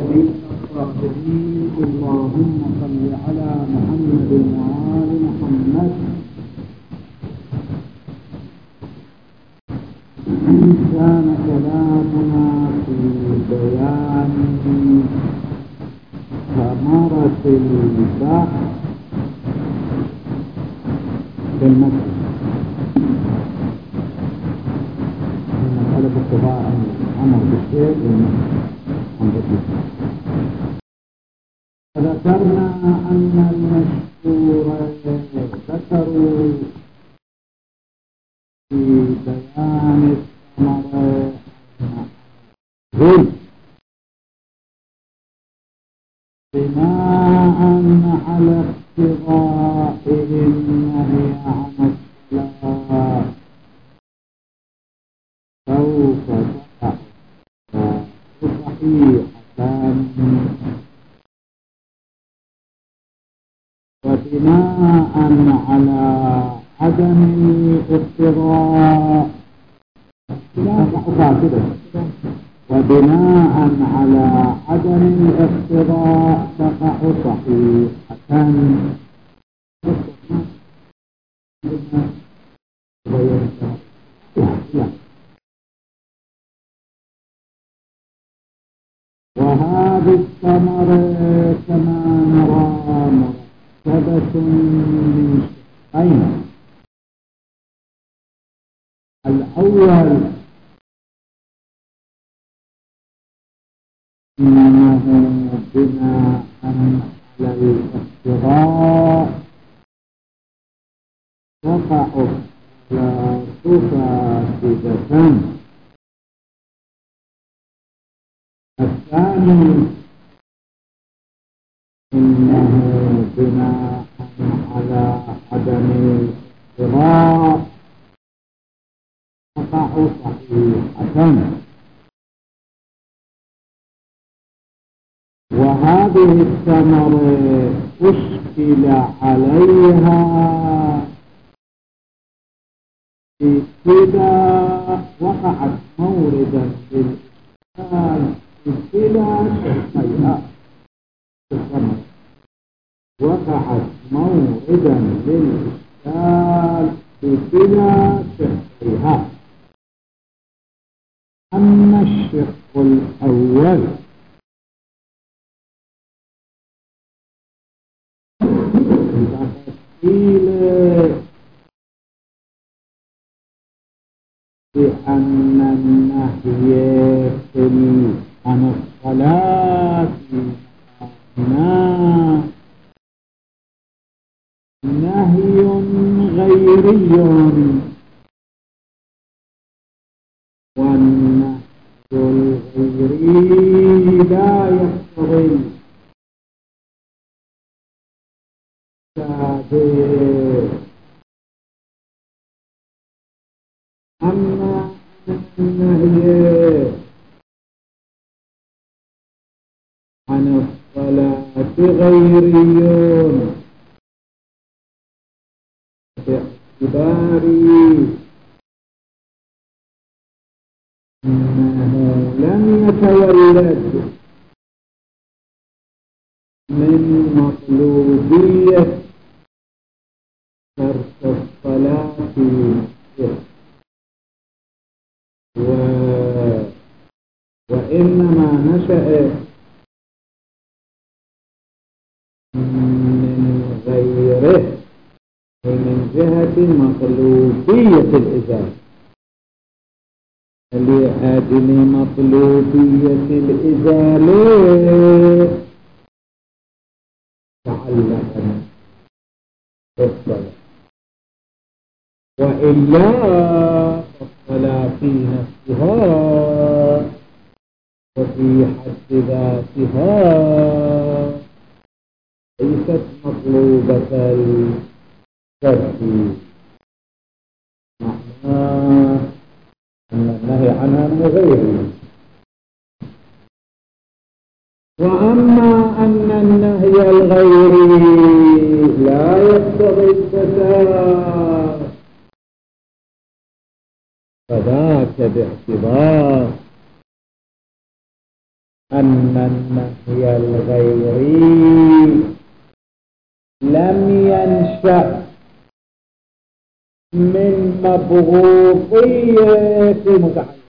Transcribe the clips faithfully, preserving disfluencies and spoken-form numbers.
الطيبين الطاهرين. اللهم صل على محمد وآل محمد. كان كلامنا في بيان ثمرة البحث بالمسجد. مسألة اتباع الأمر بالشيء والنهي. فذكرنا أن المشهور ذكروا في بيان الثمرة بناء على اقتضاء النهي عن الصلاة سوف تقع صحيحة، وبناء على عدم الاقتضاء وبناء على عدم الاقتضاء تقع صحيحة. وهذه الثمرة كما نرى مركبة من شقين. الأول إنه بناء على الاقتضاء تقع صلاتها فاسدة. الثاني إنه بناء على عدم الاقتضاء تقع صحيحة. وهذه الثمرة أشكل عليها إذا وقعت موردا للإشكال إلى شيئا. وقعت موردا للإشكال إلى شيئا. أما الشق الأول قيل بأن النهي عن الصلاة نهي غيري، والنهي الغيري لا يقتضي أما النهي عن الصلاة غيري باعتبار أنه لم يتولد من مطلوبية ترك الصلاة و... وإنما نشأ من غيره من جهة مطلوبية الإزالة. لأجل مطلوبية الإزالة تعلق الصلاة، وإلا الصلاة في نفسها وفي حد ذاتها ليست مطلوبة الترك، معناه أن النهي عنها من غيره. وأما أن النهي الغيري لا يقتضي الفساد فذاك باعتبار أن النهي الغيري لم ينشأ من مبغوضية متعلق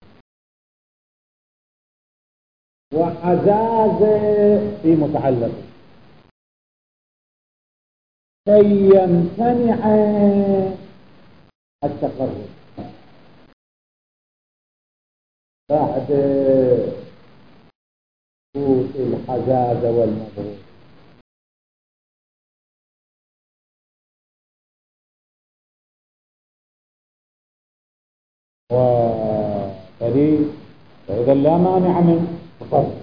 وحزازة في متعلق كي يمتنع التقرب بعد وجود الحزازة والمبغوض. فإذا لا مانع من تقرب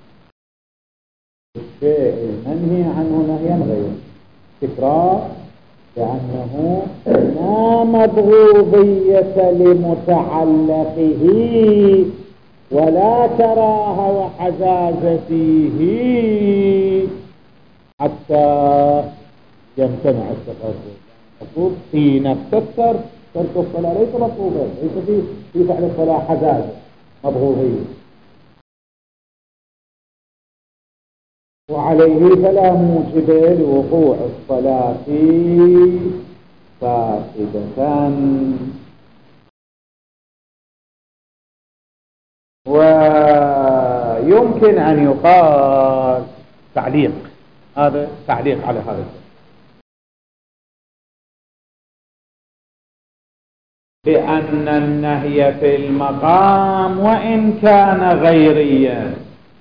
الشيء المنهي عنه نهيا غير تكرار، لأنه لا مبغوضية لمتعلقه ولا كراهة وحزازة فيه حتى يمتنع التقرب. المفروض حين تكسر ترك الصلاة ليس مطلوبا، ليس في في فعل الصلاة حزازة مبغوضية، وعليه فلا موجب لوقوع الصلاة فاسدة. ويمكن أن يقال تعليق، هذا تعليق على هذا بأن النهي في المقام وإن كان غيريا،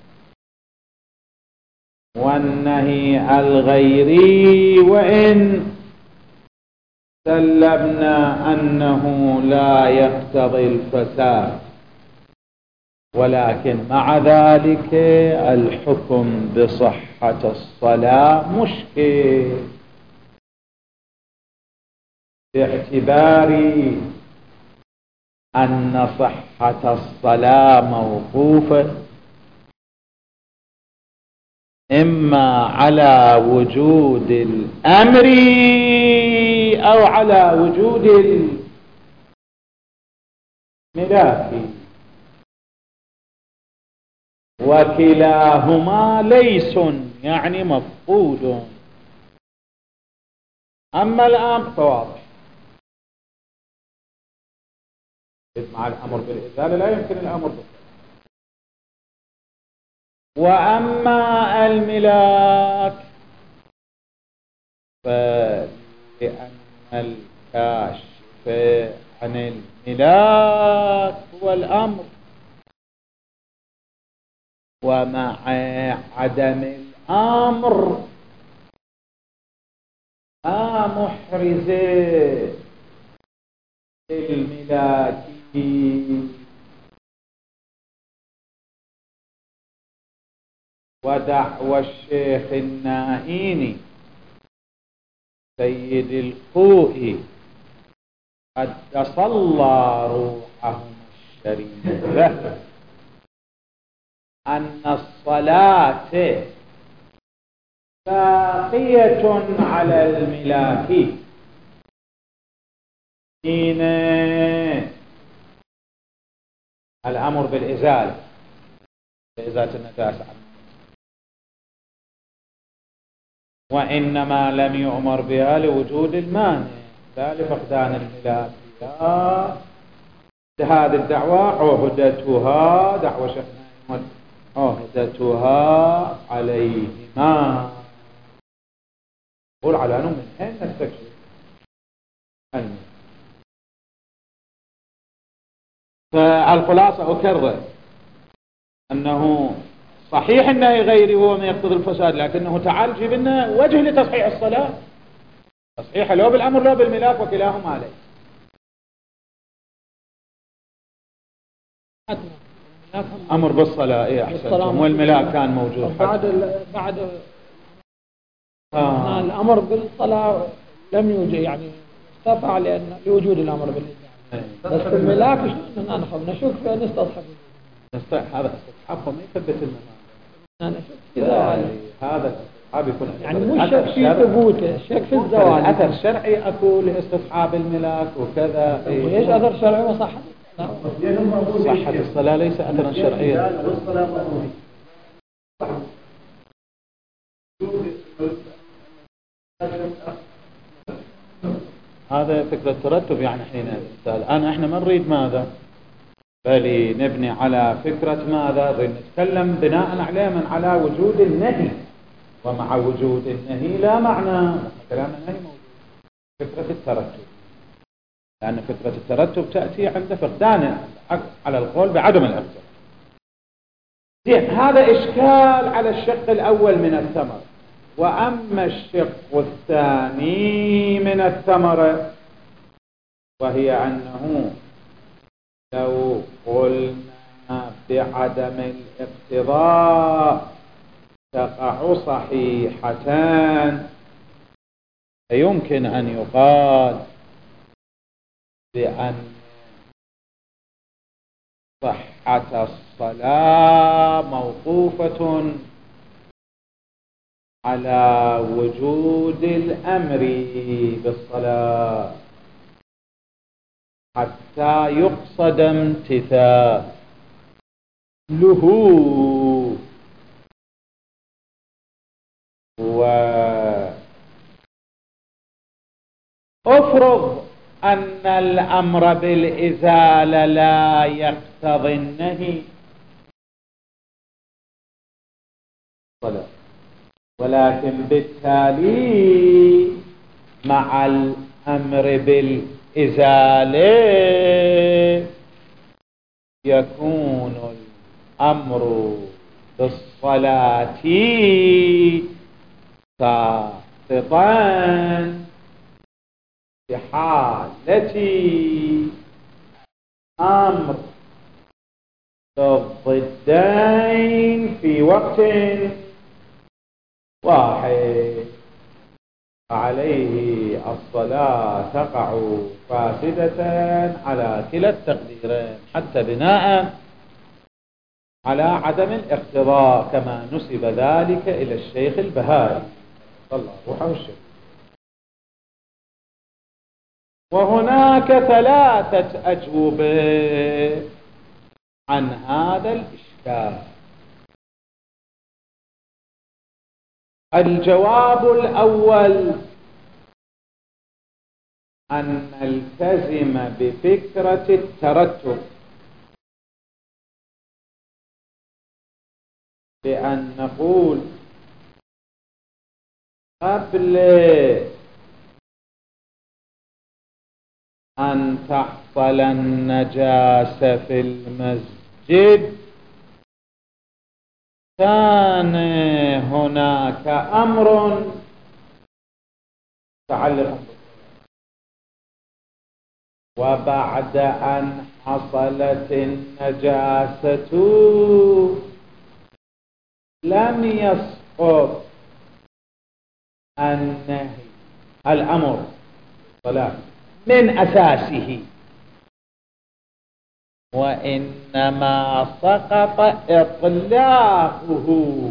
والنهي الغيري وإن سلمنا أنه لا يقتضي الفساد، ولكن مع ذلك الحكم بصحة الصلاة مشكل، باعتبار أن صحة الصلاة موقوفة إما على وجود الأمر أو على وجود الملاك، وكلاهما ليس يعني مفقود. أما الأمر فواضح، مع الأمر بالإزالة لا يمكن الأمر بالإزالة. وأما الملاك فلأن الكاشف عن الملاك هو الأمر، ومع عدم الأمر ما محرز للملاك. ودعوى الشيخ النائيني سيد الكوئي قد تصلى روحهم الشريفة أن الصلاة باقية على الملاك حين الأمر بالإزالة، بإزالة النجاسة، وإنما لم يؤمر بها لوجود المانع لا لفقدان الملاك. هذه الدعوة عهدتها دعوة شيخنا عهدتها عليهما. قول على أنه من أين نستكشف المانع. فالخلاصة أكرر أنه صحيح النهي غيري هو ما يقتضي الفساد، لكنه تعال جيب لنا وجه لتصحيح الصلاة، تصحيح لو بالأمر لو بالملاك وكلاهما عليه. أمر بالصلاة إيه أحسن، والملاك كان موجود بعد بعد آه. الأمر بالصلاة لم يوجد، يعني ارتفع لأن لوجود الأمر بالإزالة، بس الملاك شلون نأخذ نشك في نستصحب هذا استصحابه ما يثبت لنا. أنا شك كذا هذا الاستصحاب يكون يعني مو شك في ثبوته، شك في الزوال. أثر شرعي أكو لاستصحاب الملاك وكذا. وإيش أثر شرعي وصحة صحة الصلاة ليس أثرا شرعيا. هذا فكرة ترتب يعني حين الآن احنا ما نريد ماذا بل نبني على فكرة ماذا نريد نتكلم بناء عليه من على وجود النهي، ومع وجود النهي لا معنى كلام النهي موجود فكرة الترتب، لأن فكرة الترتب تأتي عند فقدان على القول بعدم الاقتراء. زين، هذا إشكال على الشق الأول من الثمرة. وأما الشق الثاني من الثمرة وهي أنه لو قلنا بعدم الاقتضاء تقع صحيحتان، فيمكن أن يقال بأن صحة الصلاة موقوفة على وجود الأمر بالصلاة حتى يقصد امتثاله. وأفرض أن الأمر بالإزالة لا يقتضي النهي صلاة، ولكن بالتالي مع الأمر بالإزالة يكون الأمر بالصلاة ساقطا في حالة أمر الضدين في وقت واحد، عليه الصلاة تقع فاسدة على كلا التقديرين حتى بناء على عدم الاقتضاء، كما نسب ذلك إلى الشيخ البهائي صلى الله عليه وسلم. وهناك ثلاثة أجوبة عن هذا الإشكال. الجواب الأول أن نلتزم بفكرة الترتب، بأن نقول قبل أن تحصل النجاسة في المسجد كان هناك أمر متعلق، وبعد أن حصلت النجاسة لم يسقط النهي الأمر صلاة من أساسه، وإنما سقط إطلاقه،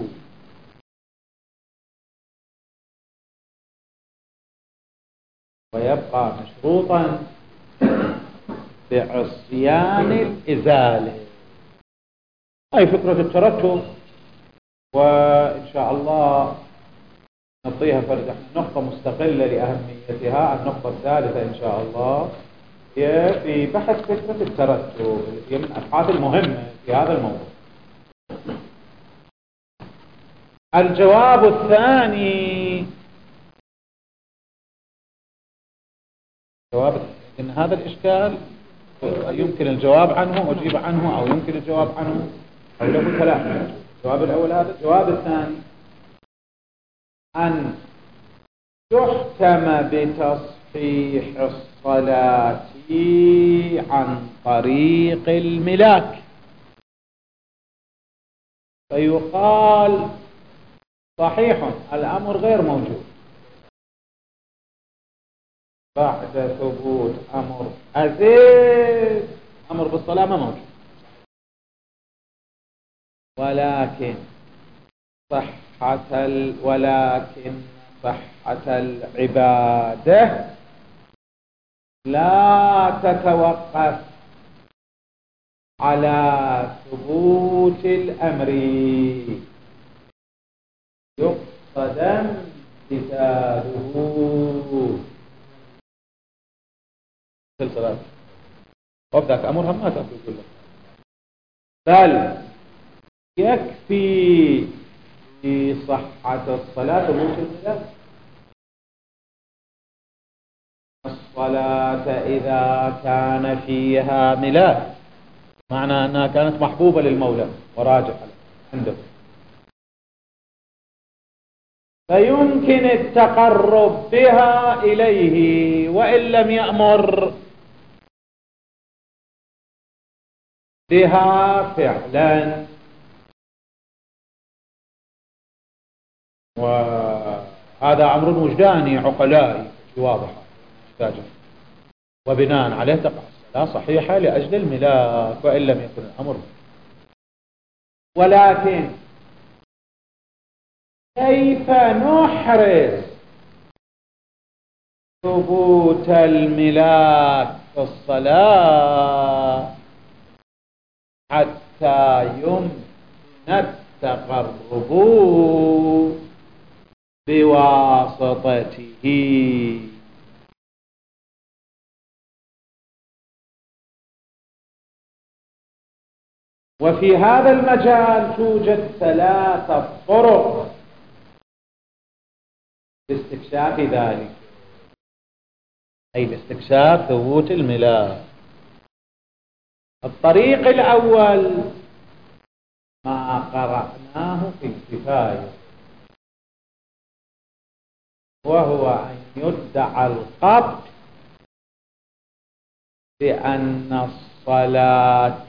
ويبقى مشروطا بعصيان الإزالة. هاي فكرة الترتب، وإن شاء الله نعطيها فرد نقطة مستقلة لأهميتها. النقطة الثالثة إن شاء الله هي في بحث فكرة الترتب، هي من الأبحاث المهمة في هذا الموضوع. الجواب الثاني، جواب إن هذا الإشكال يمكن الجواب عنه أجيب عنه، أو يمكن الجواب عنه أو له ثلاثة. الجواب الأول هذا. الجواب الثاني أن يحكم بتصحيح الصلاة عن طريق الملاك، فيقال صحيح الأمر غير موجود بعد ثبوت أمر أزيد، أمر بالصلاة ما موجود، ولكن صحة ال... ولكن صحة العبادة لا تتوقف على ثبوت الأمر، يقصد امتثاله صلاة وابدأ أمرها ما تأكل كله، بل يكفي في صحة الصلاة ثبوت الميلاد. الصلاة إذا كان فيها ميلاد معنى أنها كانت محبوبة للمولى وراجع عنده، فيمكن التقرب بها إليه وإن لم يأمر بها فعلا. وهذا أمر وجداني عقلائي واضح محتاجه، وبناء عليه تقع الصلاة صحيحة لأجل الملاك وإن لم يكن الأمر. ولكن كيف نحرز ثبوت الملاك في الصلاة حتى يمكن التقرب بواسطته؟ وفي هذا المجال توجد ثلاثة طرق لاستكشاف ذلك، أي لاستكشاف ثبوت الملاك. الطريق الأول ما قرأناه في الكفاية، وهو أن يدعى القطع بأن الصلاة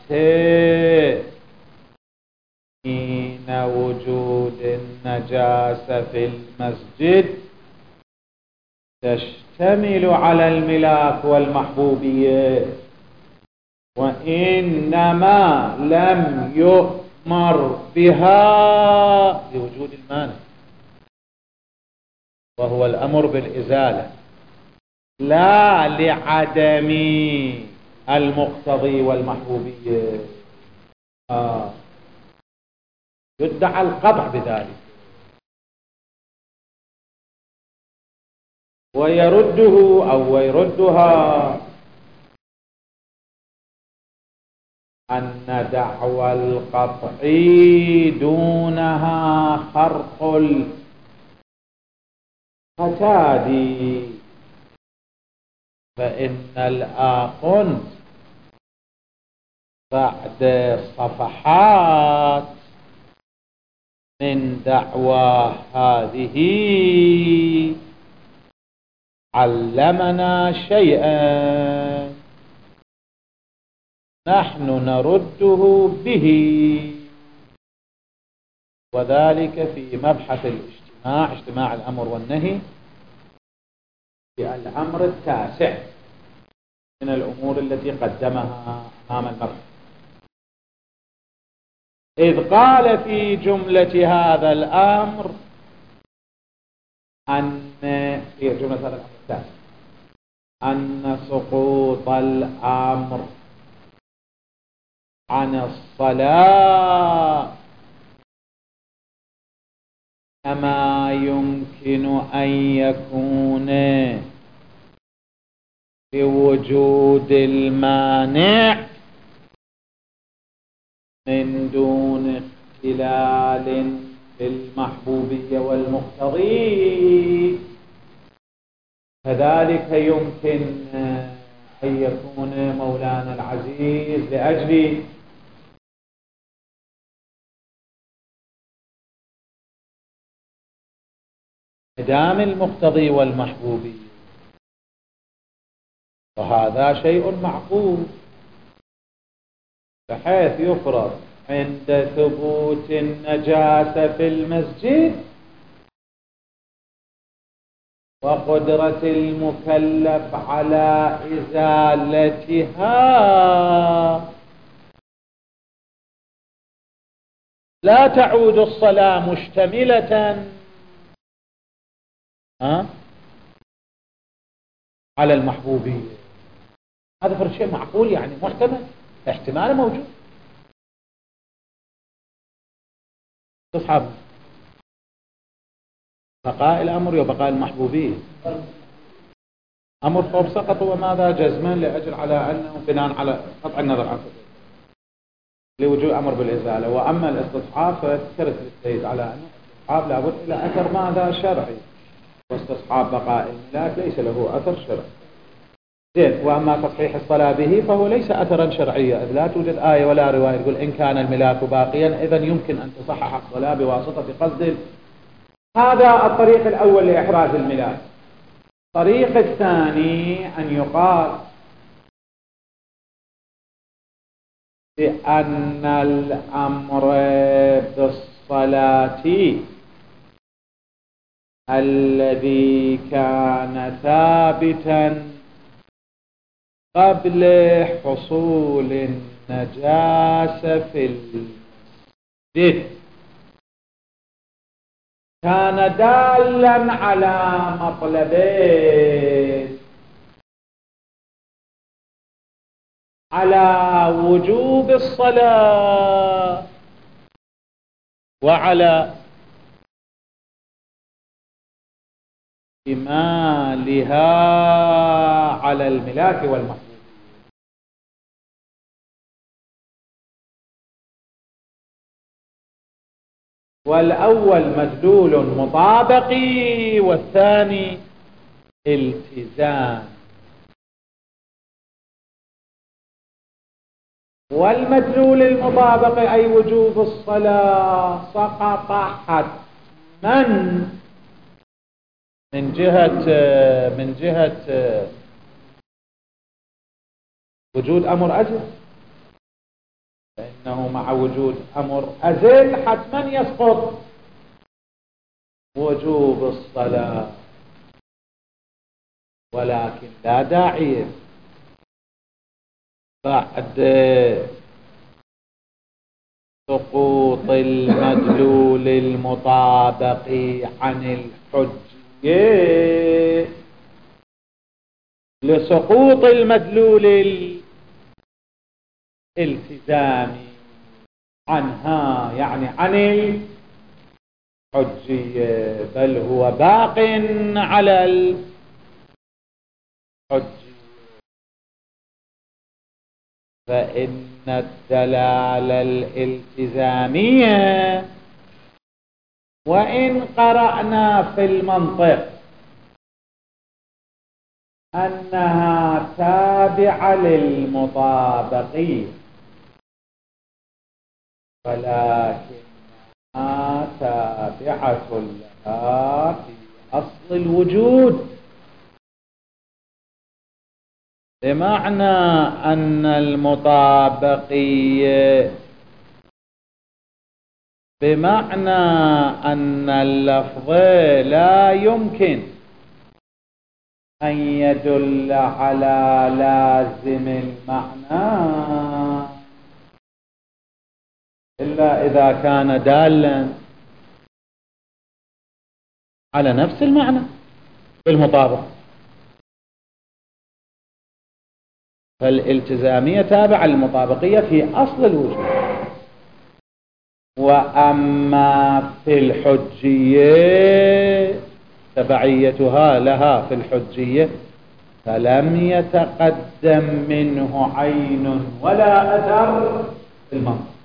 حين وجود النجاسة في المسجد تشتمل على الملاك والمحبوبية، وإنما لم يؤمر بها بوجود المانع، وهو الأمر بالإزالة، لا لعدم المقتضي والمحبوبية. آه. يدعى القطع بذلك، ويرده أو ويردها أن دعوى القطع دونها خرق القتادي، فإن الآخن بعد صفحات من دعوى هذه علمنا شيئا نحن نرده به، وذلك في مبحث الاجتماع، اجتماع الأمر والنهي، في الأمر التاسع من الأمور التي قدمها أمام المبحث، إذ قال في جملة هذا الأمر أن في جملة هذا الأمر التاسع أن سقوط الأمر عن الصلاة كما يمكن أن يكون بوجود المانع من دون اختلال في المحبوبية والمقتضي، كذلك يمكن أن يكون مولانا العزيز لأجل إعدام المقتضي والمحبوبي، وهذا شيء معقول، بحيث يفرض عند ثبوت النجاسة في المسجد وقدرة المكلف على إزالتها لا تعود الصلاة مشتملة ها على المحبوبية. هذا فرق شيء معقول، يعني محتمل، احتمال موجود. تصحب بقاء الأمر وبقاء المحبوبية. أمر فوق سقط وماذا جزما لأجل على أنه بناء على قطع النظر عن لوجود أمر بالإزالة. وأما الاستصحاب فذكرت للسيد على أنه الاستصحاب لابد إلى أثر ماذا شرعي، واستصحاب بقاء الملاك ليس له أثر شرعي. زين. وأما تصحيح الصلاة به فهو ليس أثرا شرعيا، إذ لا توجد آية ولا رواية تقول إن كان الملاك باقيا إذن يمكن أن تصحح الصلاة بواسطة قصد. هذا الطريق الأول لإحراز الملاك. الطريق الثاني أن يقال بأن الأمر بالصلاة الذي كان ثابتا قبل حصول النجاسة في المسجد كان دالا على مطلبين: على وجوب الصلاة وعلى إمالها على الملاك والمحبوب. والأول مدلول مطابقي والثاني التزام. والمدلول المطابق أي وجوب الصلاة سقط حتما من جهة من جهة وجود أمر أزل، فإنه مع وجود أمر أزل حتما يسقط وجوب الصلاة، ولكن لا داعي بعد سقوط المدلول المطابق عن الحجية لسقوط المدلول الالتزامي عنها، يعني عن الحجية، بل هو باق على الحجية. فإن الدلالة الالتزامية وإن قرأنا في المنطق أنها تابعة للمطابقية، ولكنها تابعة لها في أصل الوجود، بمعنى أن المطابقية بمعنى أن اللفظ لا يمكن أن يدل على لازم المعنى إلا إذا كان دالا على نفس المعنى بالمطابق. فالالتزامية تابعة للمطابقية في أصل الوجود. وأما في الحجية تبعيتها لها في الحجية فلم يتقدم منه عين ولا أثر في المنطق.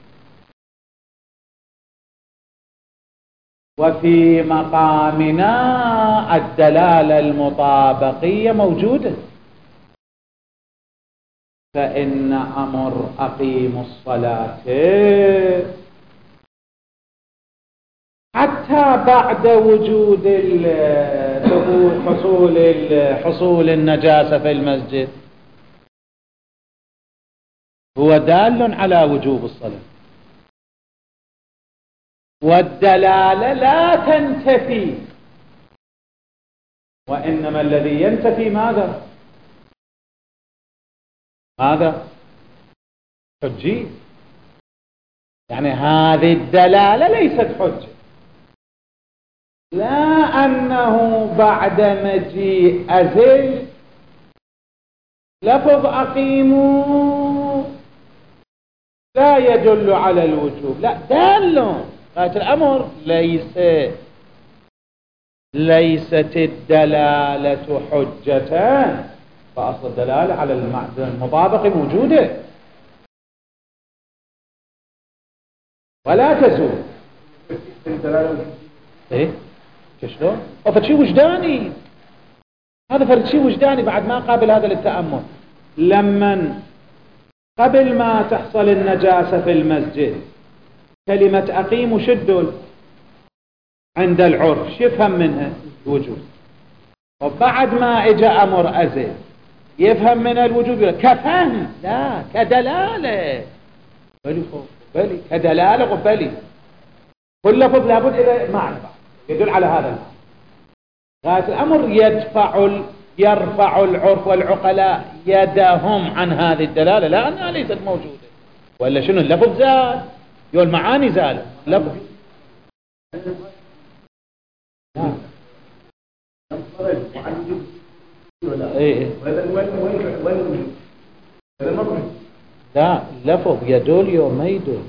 وفي مقامنا الدلالة المطابقية موجودة، فإن أمر أقيموا الصلاة حتى بعد وجود حصول حصول النجاسة في المسجد هو دال على وجوب الصلاة، والدلالة لا تنتفي، وإنما الذي ينتفي ماذا؟ ماذا؟ حجي. يعني هذه الدلالة ليست حجة، لا أنه بعد مجيء أزل لفظ أقيموا لا يدل على الوجوب، لا دال. غاية الأمر ليس ليست الدلالة حجة، فأصل الدلالة على المطابق موجودة ولا تزول. ايه شلون؟ فرد شيء وجداني، هذا فرد شيء وجداني بعد ما قابل هذا للتأمل. لما قبل ما تحصل النجاسة في المسجد كلمة أقيم وشد عند العرف يفهم منها الوجود، وبعد ما اجى أمر أزل يفهم من الوجود كفهم لا كدلالة، بلي بلي كدلالة وبلي كل لفظ لابد إلى معنى يدل على هذا المعنى. غاية الأمر يدفع يرفع العرف والعقلاء يدهم عن هذه الدلالة لأنها ليست موجودة، ولا شنو اللفظ زال يو المعاني زالت لفظ. ايه لا اللفظ يدل يوم ما يدل.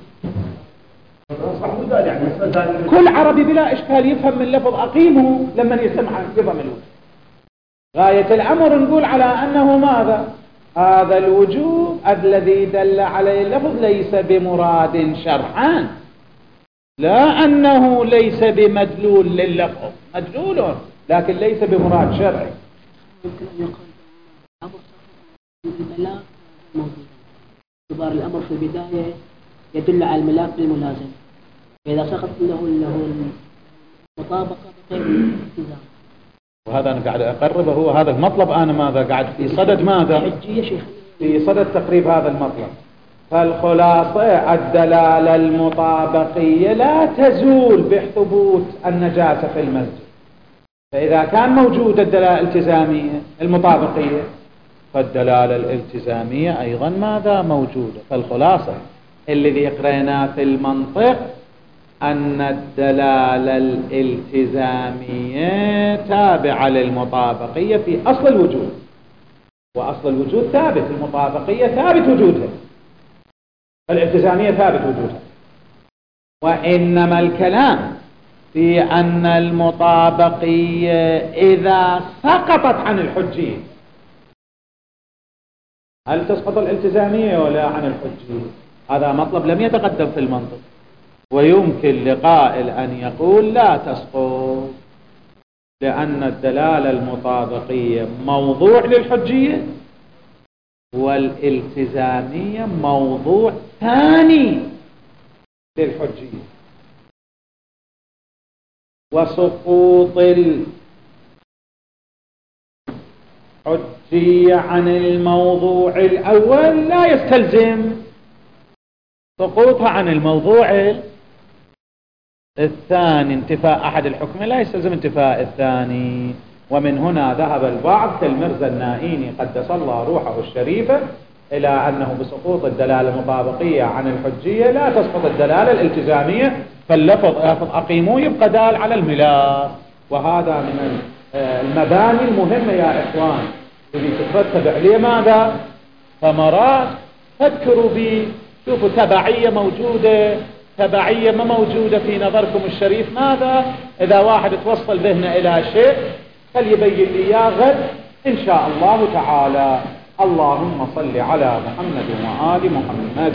كل عربي بلا إشكال يفهم من لفظ أقيمه لما يسمع يفهم الوجود. غاية الأمر نقول على أنه ماذا؟ هذا الوجود الذي دل عليه اللفظ ليس بمراد شرعا، لا أنه ليس بمدلول لللفظ، مدلول لكن ليس بمراد شرعي. يمكن أن يقال الأمر بالملاك موجودا، اعتبار الأمر في البداية يدل على الملاك بالملازم، فإذا سقط له له المطابقة بغير الالتزام. وهذا أنا قاعد أقربه، هو هذا المطلب. أنا ماذا قاعد في صدد ماذا؟ في صدد تقريب هذا المطلب. فالخلاصة الدلالة المطابقية لا تزول بثبوت النجاسة في المسجد، فإذا كان موجود الدلالة الالتزامية المطابقية فالدلالة الالتزامية أيضا ماذا موجودة. فالخلاصة الذي قرأناه في المنطق أن الدلالة الالتزامية تابعة للمطابقية في أصل الوجود، وأصل الوجود ثابت، المطابقية ثابت وجودها، الالتزامية ثابت وجودها. وإنما الكلام في أن المطابقية إذا سقطت عن الحجية هل تسقط الالتزامية ولا عن الحجية؟ هذا مطلب لم يتقدم في المنطق، ويمكن لقائل أن يقول لا تسقط، لأن الدلالة المطابقية موضوع للحجية والالتزامية موضوع ثاني للحجية. وسقوط الحجية عن الموضوع الأول لا يستلزم سقوطها عن الموضوع الثاني. انتفاء أحد الحكم لا يستلزم انتفاء الثاني. ومن هنا ذهب البعض كالمرزا النائيني قدس الله روحه الشريفة إلى أنه بسقوط الدلالة المطابقية عن الحجية لا تسقط الدلالة الالتزامية، فاللفظ أقيموا يبقى دال على الملاك. وهذا من المباني المهمة يا إخوان اللي تترتب عليه ماذا؟ ثمرات. فكروا بي، شوفوا تبعية موجودة تبعية ما موجودة في نظركم الشريف ماذا؟ إذا واحد توصل ذهنه إلى شيء فليبين لي يا غد إن شاء الله تعالى. اللهم صل على محمد وآل محمد.